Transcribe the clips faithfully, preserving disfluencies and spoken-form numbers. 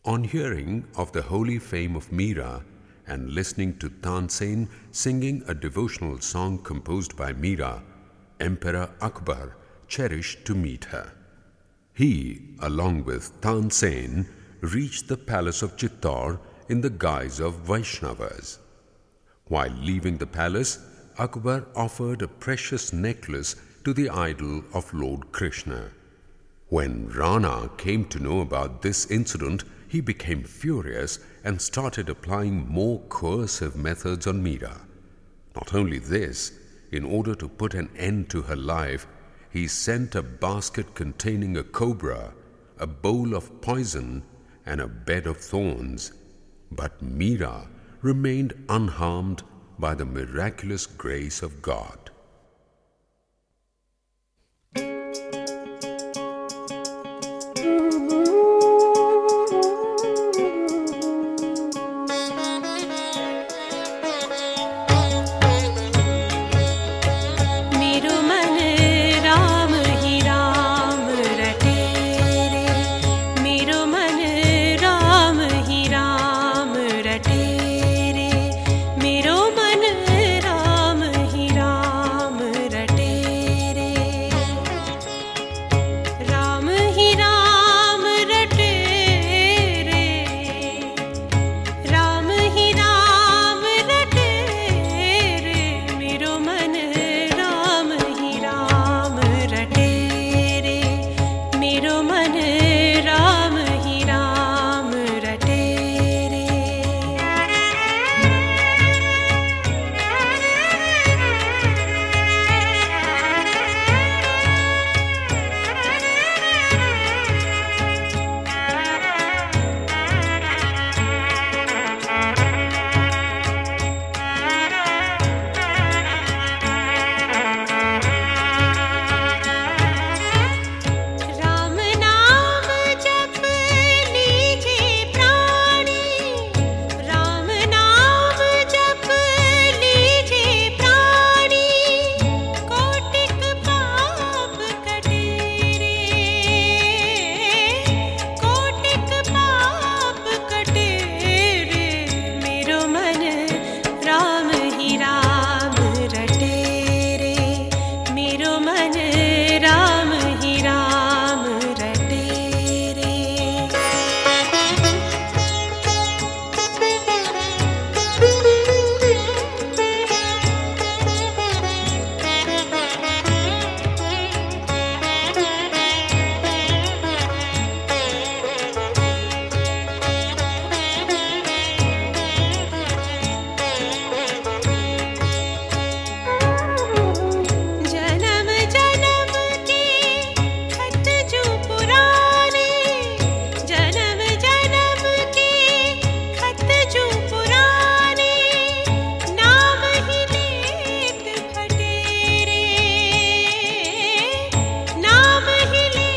On hearing of the holy fame of Mira and listening to Tansen singing a devotional song composed by Mira, Emperor Akbar cherished to meet her. He, along with Tansen, reached the palace of Chittor in the guise of Vaishnavas. While leaving the palace, Akbar offered a precious necklace to the idol of Lord Krishna. When Rana came to know about this incident, he became furious and started applying more coercive methods on Mira. Not only this, in order to put an end to her life, he sent a basket containing a cobra, a bowl of poison, and a bed of thorns. But Mira remained unharmed by the miraculous grace of God.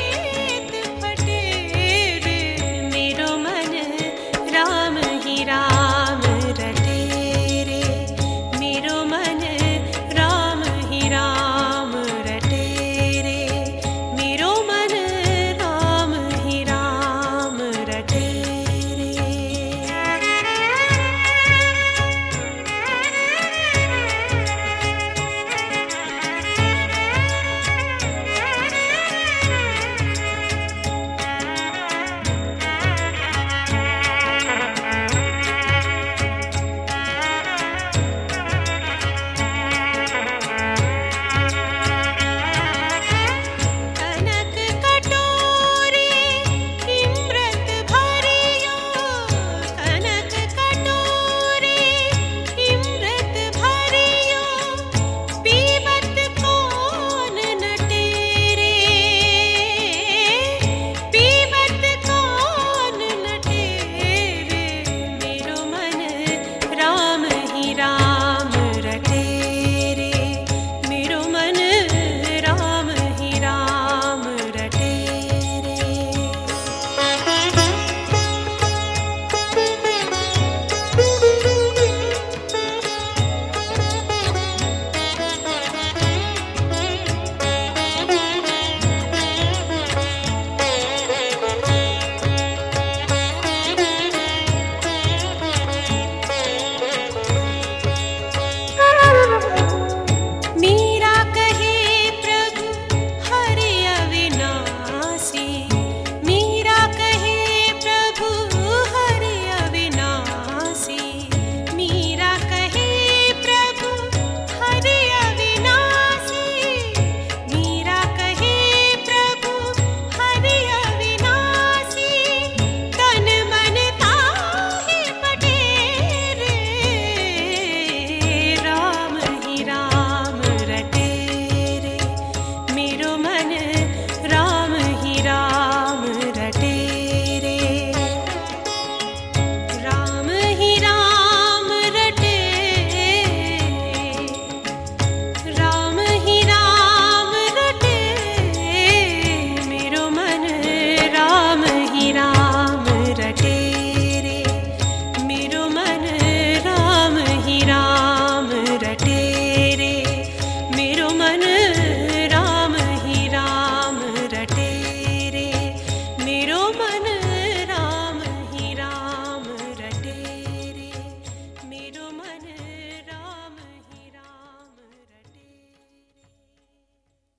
Ram he Ram